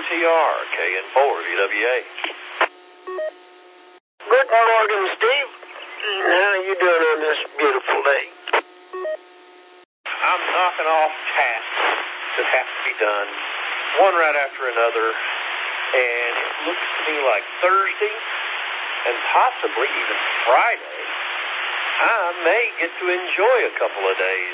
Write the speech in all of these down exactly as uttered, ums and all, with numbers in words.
T R, K N four, V W A. Good morning, Steve. How you doing on this beautiful day? I'm knocking off tasks that have to be done, one right after another, and it looks to me like Thursday and possibly even Friday, I may get to enjoy a couple of days.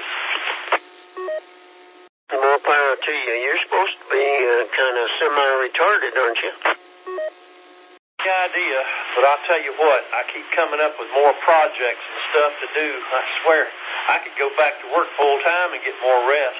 More power to you. You're supposed to be uh, kind of semi-retarded, aren't you? The idea, but I'll tell you what, I keep coming up with more projects and stuff to do. I swear, I could go back to work full time and get more rest.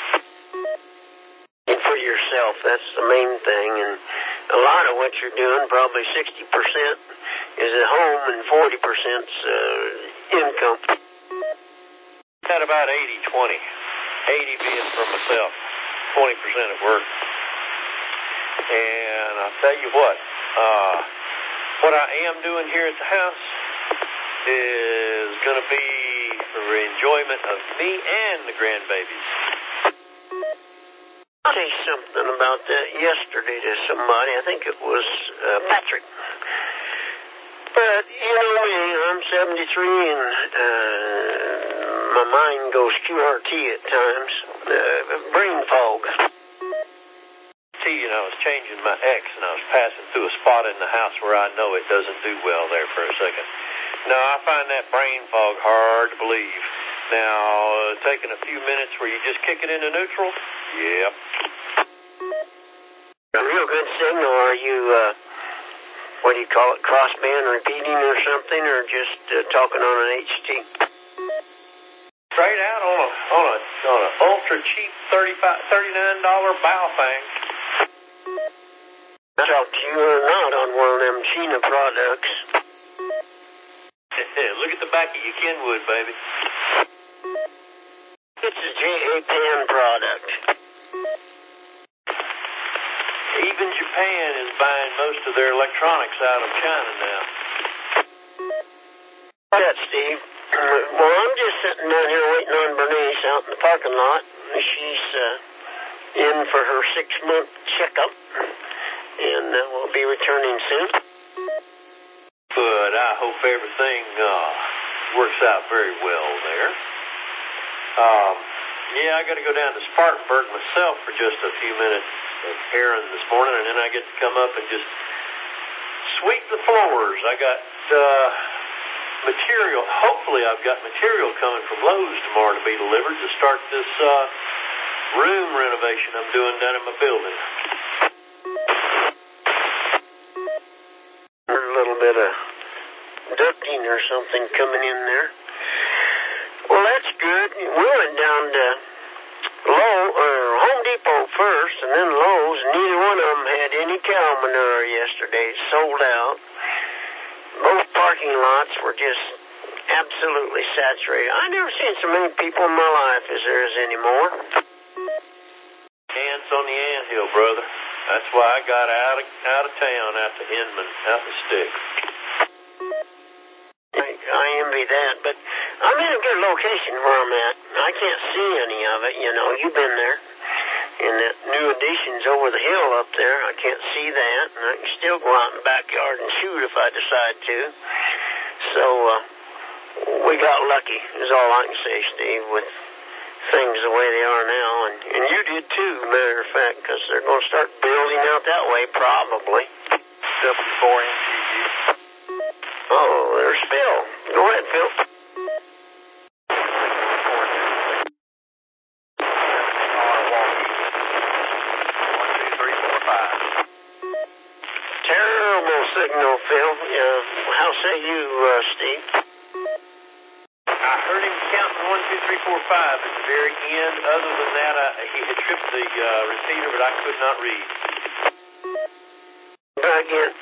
And for yourself, that's the main thing. And a lot of what you're doing, probably sixty percent, is at home and forty percent is uh, income. Got about eighty twenty. eighty being for myself, twenty percent at work. And I'll tell you what, uh, what I am doing here at the house is going to be for the enjoyment of me and the grandbabies. I'll say something about that yesterday to somebody. I think it was uh, Patrick. But, you know me, I'm seventy-three and uh, my mind goes Q R T at times. Uh, brain fog. See, you know, I was changing my X and I was passing through a spot in the house where I know it doesn't do well there for a second. Now, I find that brain fog hard to believe. Now, uh, taking a few minutes where you just kick it into neutral, yep. A real good signal. Are you, uh, what do you call it, crossband repeating or something, or just uh, talking on an H T? Straight out on a on a on a ultra cheap thirty-five thirty-nine dollar Baofeng. I talked to you or not on one of them China products. Look at the back of your Kenwood, baby. It's a J A Pan product. Even Japan is buying most of their electronics out of China now. That, Steve. Well, I'm just sitting down here waiting on Bernice out in the parking lot. She's uh, in for her six-month checkup, and uh, we'll be returning soon. But I hope everything uh, works out very well there. Um, yeah, I got to go down to Spartanburg myself for just a few minutes of errand this morning, and then I get to come up and just sweep the floors. I got uh, material. Hopefully, I've got material coming from Lowe's tomorrow to be delivered to start this uh, room renovation I'm doing down in my building. A little bit of ducting or something coming in there. Well, that's good. We went down to Low, or Home Depot first, and then Lowe's. Neither one of them had any cow manure yesterday. It sold out. Both parking lots were just absolutely saturated. I've never seen so many people in my life as there is anymore. Ants on the anthill, brother. That's why I got out of out of town, out to Inman, out the stick. I, I envy that, but I'm in a good location where I'm at. I can't see any of it, you know. You've been there. And that new addition's over the hill up there. I can't see that, and I can still go out in the backyard and shoot if I decide to. So, uh, we got lucky, is all I can say, Steve, with things the way they are now. And, and you did too, matter of fact, because they're going to start building out that way, probably. W four N T U. Oh, there's Phil. Go ahead, Phil. Terrible signal, Phil. Yeah. How say you, uh, Steve? I heard him counting one, two, three, four, five at the very end. Other than that, I, he had tripped the uh, receiver, but I could not read. Try again.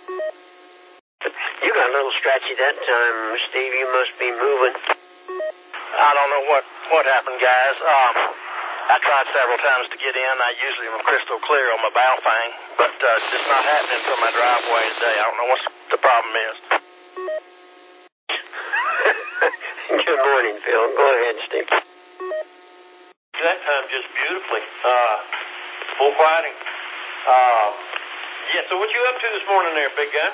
You got a little scratchy that time, Steve. You must be moving. I don't know what, what happened, guys. Um, I tried several times to get in. I usually am crystal clear on my Baofeng, but uh, it's just not happening from my driveway today. I don't know what the problem is. Good morning, Phil. Go ahead, Steve. That time just beautifully. Uh, full whiting. Um, yeah, so what you up to this morning there, big guy?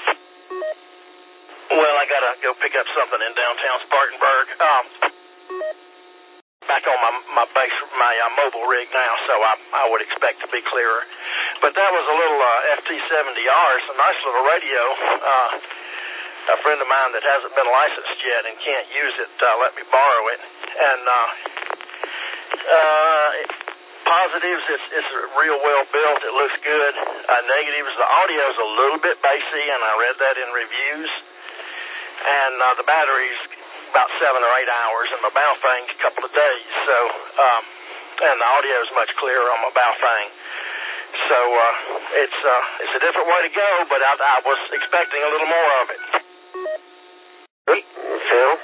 Well, I gotta go pick up something in downtown Spartanburg. Um, back on my my base, my uh, mobile rig now, so I I would expect to be clearer. But that was a little uh, F T seventy R. It's a nice little radio. Uh, a friend of mine that hasn't been licensed yet and can't use it uh, let me borrow it. And uh, uh, positives, it's it's real well built. It looks good. Uh, negatives, the audio's a little bit bassy, and I read that in reviews. And uh, the battery's about seven or eight hours, and my Baofeng a couple of days. So, um, and the audio's much clearer on my Baofeng. So uh, it's uh, it's a different way to go, but I, I was expecting a little more of it. Hey, Phil.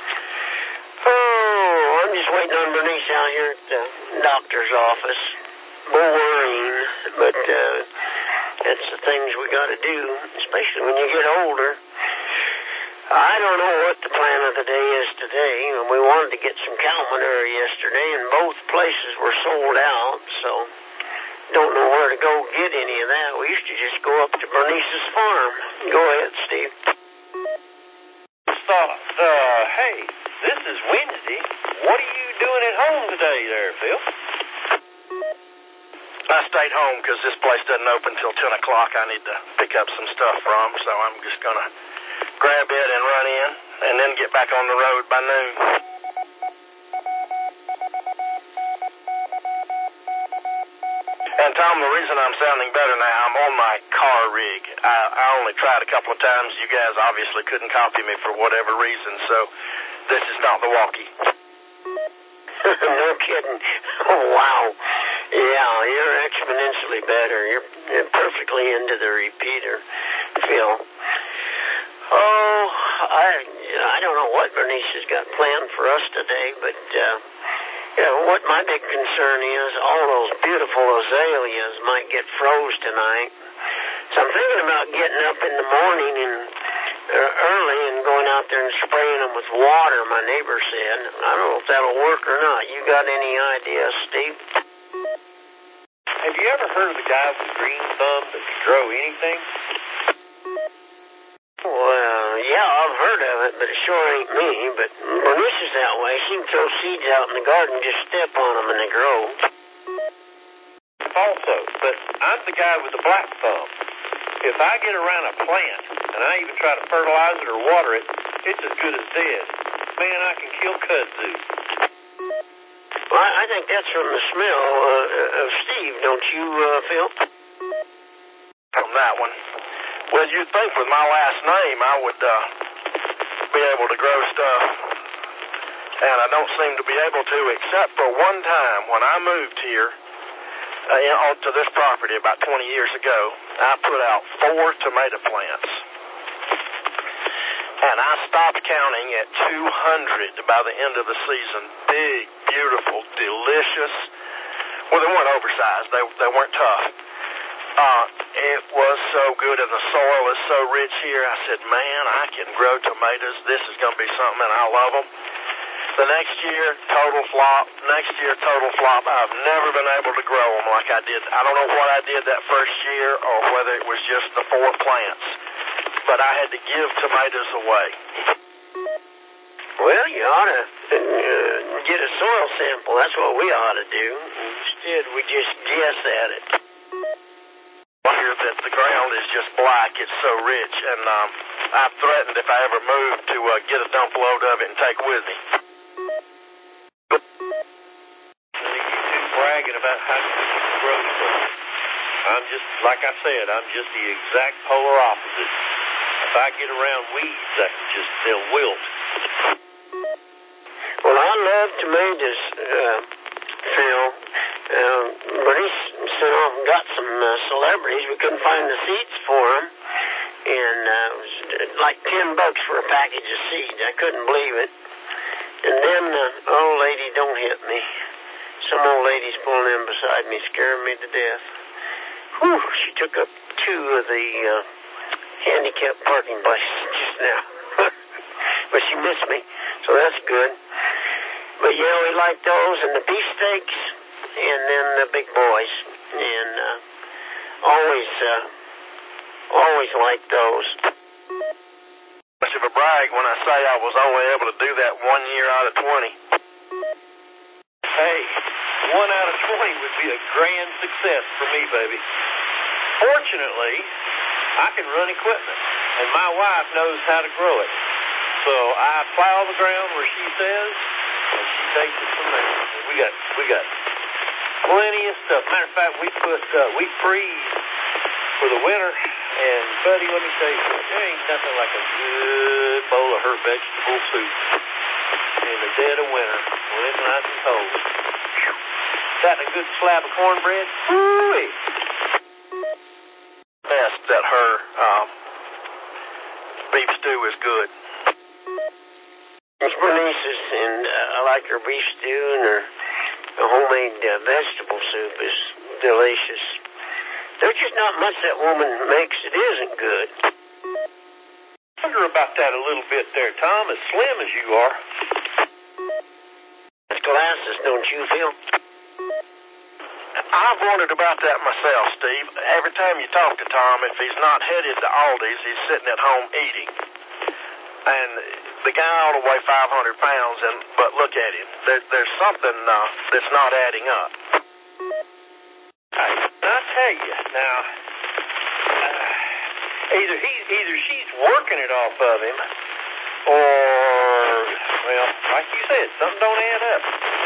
Oh, I'm just waiting on Bernice out here at the doctor's office. Boring, but uh, that's the things we got to do, especially when you get older. I don't know what the plan of the day is today. We wanted to get some cow manure yesterday, and both places were sold out, so don't know where to go get any of that. We used to just go up to Bernice's farm. Go ahead, Steve. Thought, uh, hey, this is Wednesday. What are you doing at home today there, Phil? I stayed home because this place doesn't open till ten o'clock. I need to pick up some stuff from, so I'm just going to grab it and run in, and then get back on the road by noon. And Tom, the reason I'm sounding better now, I'm on my car rig. I, I only tried a couple of times. You guys obviously couldn't copy me for whatever reason, so this is not the walkie. No kidding. Oh, wow. Yeah, you're exponentially better. You're, you're perfectly into the repeater, Phil. Oh, I I don't know what Bernice has got planned for us today, but uh, you know, what my big concern is, all those beautiful azaleas might get froze tonight. So I'm thinking about getting up in the morning and uh, early and going out there and spraying them with water, my neighbor said. I don't know if that'll work or not. You got any ideas, Steve? Have you ever heard of the guy with the green thumb that can grow anything? Well, yeah, I've heard of it, but it sure ain't me. But Bernice is that way. She can throw seeds out in the garden, just step on them, and they grow. Also, but I'm the guy with the black thumb. If I get around a plant, and I even try to fertilize it or water it, it's as good as dead. Man, I can kill kudzu. Well, I think that's from the smell uh, of Steve, don't you, uh, Phil? From that one. Well, you'd think with my last name I would uh, be able to grow stuff, and I don't seem to be able to, except for one time when I moved here uh, onto this property about twenty years ago. I put out four tomato plants, and I stopped counting at two hundred by the end of the season. Big, beautiful, delicious. Well, they weren't oversized. They, they weren't tough. Uh, it was so good, and the soil is so rich here. I said, man, I can grow tomatoes. This is going to be something, and I love them. The next year, total flop. Next year, total flop. I've never been able to grow them like I did. I don't know what I did that first year or whether it was just the four plants, but I had to give tomatoes away. Well, you ought to uh, get a soil sample. That's what we ought to do. Instead, we just guess at it. Here that the ground is just black. It's so rich, and um, I've threatened if I ever move to uh, get a dump load of it and take with me. You two bragging about how you grow stuff. I'm just, like I said, I'm just the exact polar opposite. If I get around weeds, I can just, they'll wilt. Well, I love tomatoes, uh, Phil. Uh, Bernice sent off and got some uh, celebrities. We couldn't find the seeds for them. And uh, it was like ten bucks for a package of seeds. I couldn't believe it. And then, uh, old lady, don't hit me. Some old lady's pulling in beside me, scaring me to death. Whew, she took up two of the uh, handicapped parking places just now. But she missed me, so that's good. But, yeah, we like those and the beefsteaks and then the big boys. And uh, always, uh, always liked those. Much of a brag when I say I was only able to do that one year out of twenty. Hey, one out of twenty would be a grand success for me, baby. Fortunately, I can run equipment, and my wife knows how to grow it. So I plow the ground where she says, and she takes it from there. And we got we got plenty of stuff. Matter of fact, we put uh, we freeze for the winter. And buddy, let me tell you something. There ain't nothing like a good bowl of her vegetable soup in the dead of winter when it's nice and cold. Got a good slab of cornbread. Woo-wee. Best that her um, beef stew is good. It's Bernice's, and uh, I like her beef stew, and her, her homemade uh, vegetable soup is delicious. There's just not much that woman makes that isn't good. I wonder about that a little bit there, Tom, as slim as you are. It's glasses, don't you, Phil? I've wondered about that myself, Steve. Every time you talk to Tom, if he's not headed to Aldi's, he's sitting at home eating. And the guy ought to weigh five hundred pounds, and but look at him. There, there's something uh, that's not adding up. I, I'll tell you, now, uh, either he, either she's working it off of him, or, well, like you said, something don't add up.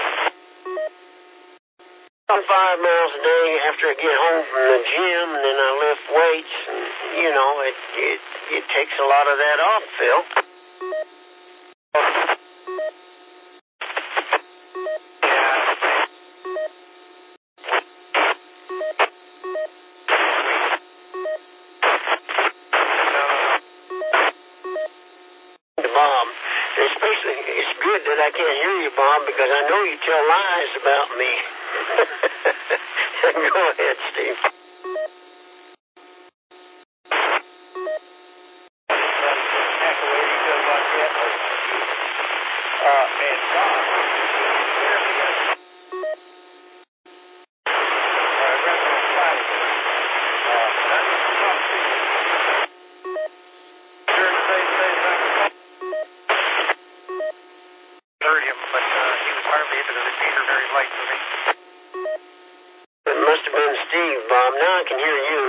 I'm five miles a day after I get home from the gym, and then I lift weights, and, you know, it, it, it takes a lot of that off, Phil. Bob, especially, it's good that I can't hear you, Bob, because I know you tell lies about me. Go ahead, Steve. Heard him, but uh, he was hardly into the repeater very light for me. It must have been Steve, Bob. Now I can hear you.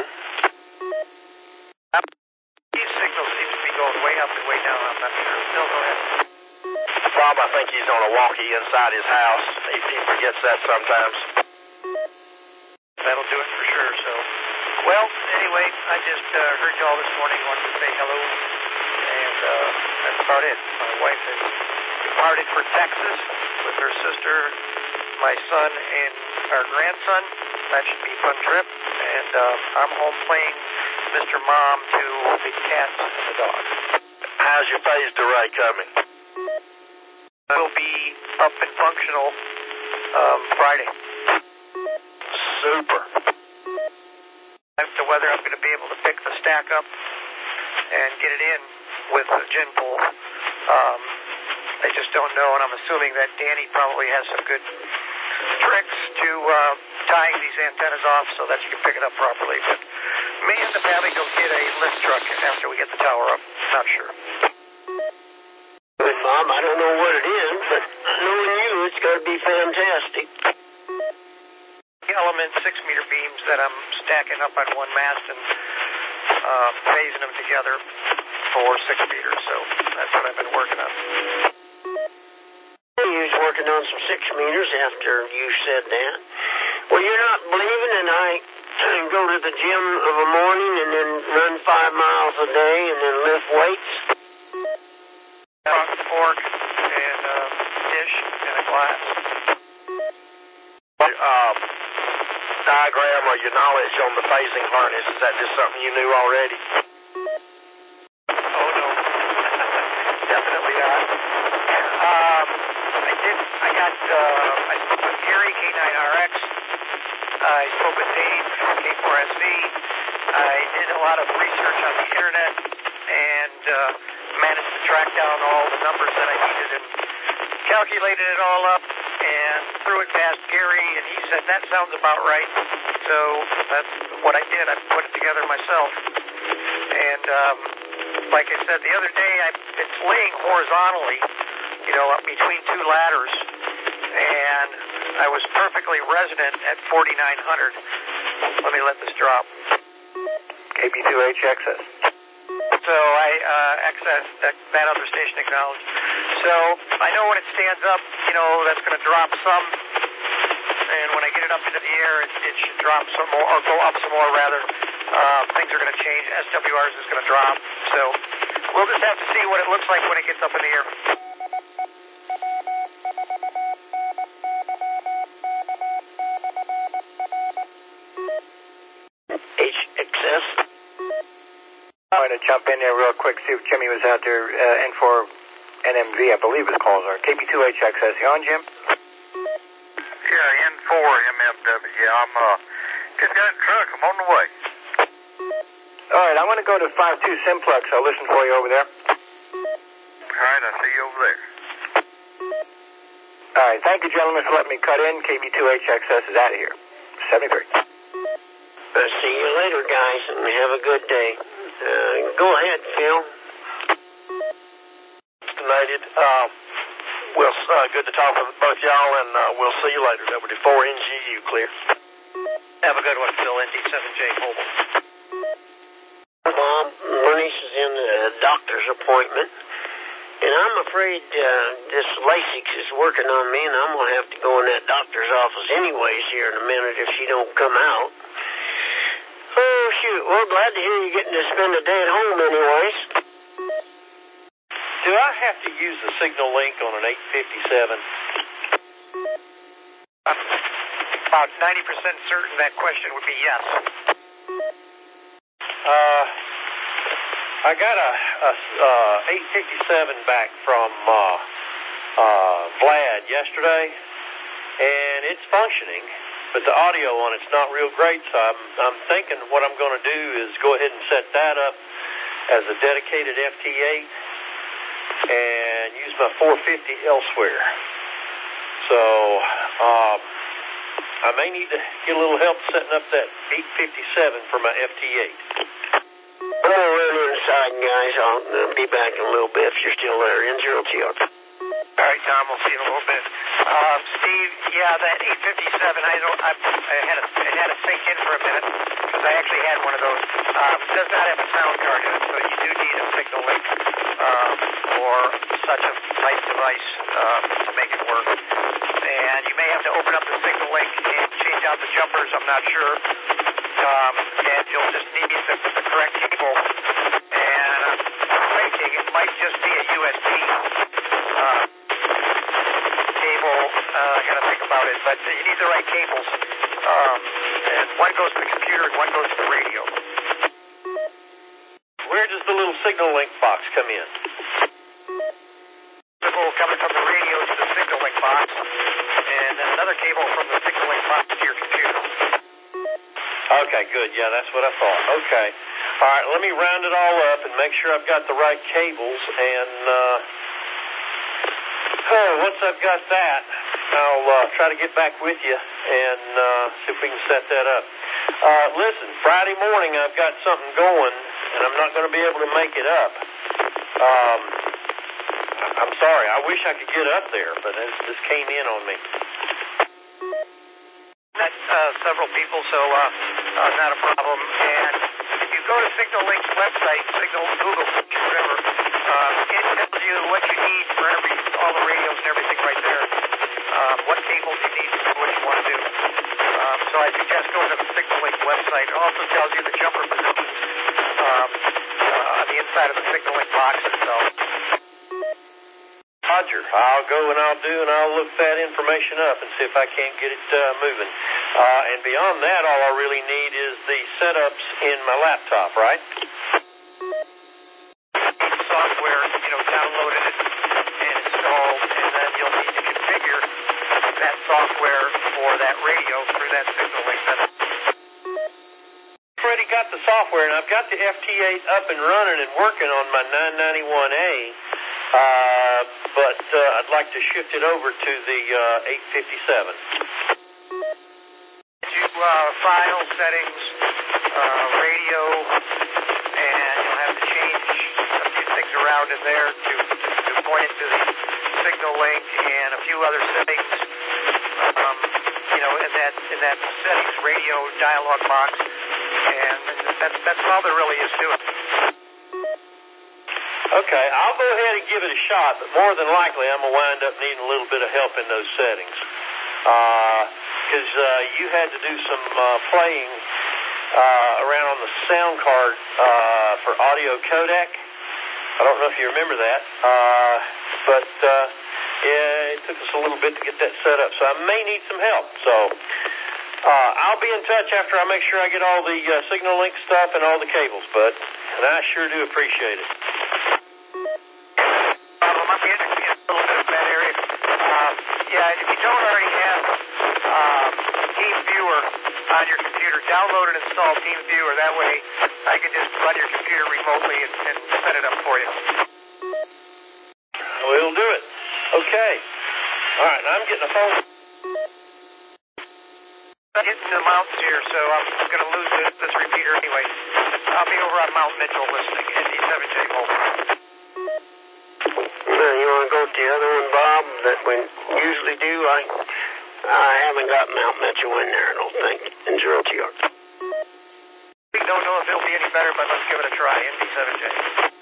His signal seems to be going way up and way down. I'm not sure. Still go ahead. Bob, I think he's on a walkie inside his house. He, he forgets that sometimes. That'll do it for sure, so. Well, anyway, I just uh, heard y'all this morning. Wanted to say hello. And uh, that's about it. My wife has departed for Texas with her sister, my son, and our grandson. That should be a fun trip. And uh, I'm home playing Mister Mom to the cats and the dog. How's your phase delay coming? We'll be up and functional um, Friday. Super. The weather, I'm going to be able to pick the stack up and get it in with the gin pool. Um, I just don't know, and I'm assuming that Danny probably has some good tricks to uh, tying these antennas off so that you can pick it up properly. But me and the family go get a lift truck after we get the tower up. Not sure. Good, Mom. I don't know what it is, but knowing you, it's got to be fantastic. Element six meter beams that I'm stacking up on one mast and uh, phasing them together for six meters. So that's what I've been working on. You was working on some six meters after you said that. Well, you're not believing, and I go to the gym of a morning and then run five miles a day and then lift weights. Rock, fork, and uh, dish, and a glass. Um, diagram or your knowledge on the phasing harness, is that just something you knew already? Oh, no. Definitely not. Um, I did, I got, uh, I spoke with Gary, K nine R X. I spoke with Dave, K four S V. I did a lot of research on the internet and uh, managed to track down all the numbers that I needed and calculated it all up. and threw it past Gary, and he said, that sounds about right. So that's what I did. I put it together myself. And um, like I said the other day, I, it's laying horizontally, you know, up between two ladders, and I was perfectly resonant at forty-nine hundred. Let me let this drop. K B two H access. So I uh, access that, that other station acknowledged. So I know when it stands up, you know, that's going to drop some, and when I get it up into the air, it, it should drop some more, or go up some more rather. Uh, things are going to change. S W Rs is going to drop. So we'll just have to see what it looks like when it gets up in the air. H X S. I'm going to jump in there real quick, see if Jimmy was out there. Uh, N four N M V, I believe his calls are. K B two H X S. You on, Jim? Yeah, N four M M W. Yeah, I'm uh, just got in the truck. I'm on the way. All right, I'm going to go to five two Simplex. I'll listen for you over there. All right, I see you over there. All right, thank you, gentlemen, for letting me cut in. K B two H X S is out of here. seventy-three. Uh, see you later, guys, and have a good day. Uh, go ahead, Phil. United. Uh, we'll, uh, good to talk with both y'all, and uh, we'll see you later. W four N G U, clear. Have a good one, Phil. N D seven J Mobile. Bob, Bernice is in a doctor's appointment, and I'm afraid uh, this LASIK is working on me, and I'm going to have to go in that doctor's office anyways here in a minute if she don't come out. Oh, shoot. Well, glad to hear you getting to spend a day at home anyways. Do I have to use the signal link on an eight fifty-seven? I'm about ninety percent certain that question would be yes. Uh, I got a, a uh, eight fifty-seven back from uh, uh, Vlad yesterday, and it's functioning, but the audio on it's not real great, so I'm, I'm thinking what I'm going to do is go ahead and set that up as a dedicated F T eight and use my four fifty elsewhere. So um, I may need to get a little help setting up that eight fifty-seven for my F T eight. I'm going to run inside, guys. I'll uh, be back in a little bit if you're still there. N zero T R. All right, Tom, we'll see you in a little bit. Uh, Steve, yeah, that eight fifty-seven, I don't, I, I had a, it had to sink in for a minute because I actually had one of those. Um, it does not have a sound card in it, so you do need a signal link uh, for such a type device uh, to make it work. And you may have to open up the signal link and change out the jumpers, I'm not sure. Um, and you'll just need the, the correct cable. And I'm thinking it might just be a U S B uh, cable. Uh, I got to think about it, but you need the right cables. Um, and one goes to the computer and one goes to the radio. Where does the little signal link box come in? Cable coming from the radio to the signal link box, and then another cable from the signal link box to your computer. Okay, good. Yeah, that's what I thought. Okay. All right, let me round it all up and make sure I've got the right cables, and uh, oh, once I've got that, I'll uh, try to get back with you and uh, see if we can set that up. Uh, listen, Friday morning I've got something going, and I'm not going to be able to make it up. Um, I'm sorry. I wish I could get up there, but this just came in on me. That's uh, several people, so uh, uh, not a problem. And if you go to Signal Link's website, Signal, Google, whatever, uh, it tells you what you need for every, all the radios and everything right there. Uh, what cables you need to do what you want to do. Um, so I suggest going to the Signal Link website. It also tells you the jumper positions um, uh, on the inside of the Signal Link box itself. Roger. I'll go and I'll do and I'll look that information up and see if I can't get it uh, moving. Uh, and beyond that, all I really need is the setups in my laptop, right? Software, you know, downloaded it and installed, and then you'll need to configure that software for that radio through that Signal Link setup. I've already got the software, and I've got the F T eight up and running and working on my nine ninety-one A. Uh, but uh, I'd like to shift it over to the uh, eight fifty-seven. You uh, file settings, uh, radio, and you'll have to change a few things around in there to, to point it to the signal link and a few other settings. Um, you know, in that in that settings radio dialog box, and that's that's all there really is to it. Okay, I'll go ahead and give it a shot, but more than likely I'm going to wind up needing a little bit of help in those settings. Because uh, uh, you had to do some uh, playing uh, around on the sound card uh, for audio codec. I don't know if you remember that, uh, but uh, yeah, it took us a little bit to get that set up, so I may need some help. So uh, I'll be in touch after I make sure I get all the uh, signal link stuff and all the cables, bud, and I sure do appreciate it. I'm getting a little bit of that area. Um, yeah, if you don't already have um, TeamViewer on your computer, download and install TeamViewer. That way I can just run your computer remotely and, and set it up for you. We'll do it. Okay. All right, I'm getting a phone. I'm hitting the mountains here, so I'm going to lose this, this repeater anyway. I'll be over on Mount Mitchell listening, N D seven J over. Now, you want to go with the other one, Bob, that we usually do? I I haven't got Mount Mitchell in there, I don't think, in zero T R. We don't know if it'll be any better, but let's give it a try, N D seven J.